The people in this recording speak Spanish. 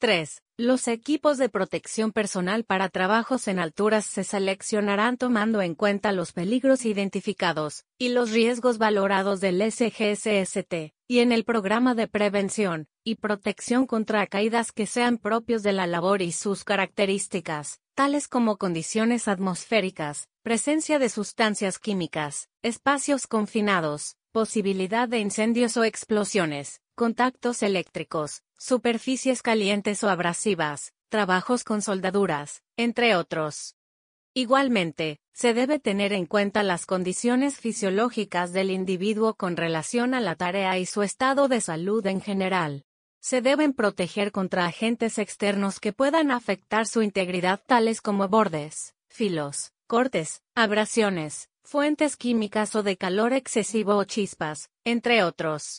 3. Los equipos de protección personal para trabajos en alturas se seleccionarán tomando en cuenta los peligros identificados y los riesgos valorados del SGSST, y en el programa de prevención y protección contra caídas que sean propios de la labor y sus características, tales como condiciones atmosféricas, presencia de sustancias químicas, espacios confinados, posibilidad de incendios o explosiones, contactos eléctricos, superficies calientes o abrasivas, trabajos con soldaduras, entre otros. Igualmente, se debe tener en cuenta las condiciones fisiológicas del individuo con relación a la tarea y su estado de salud en general. Se deben proteger contra agentes externos que puedan afectar su integridad, tales como bordes, filos, cortes, abrasiones, fuentes químicas o de calor excesivo o chispas, entre otros.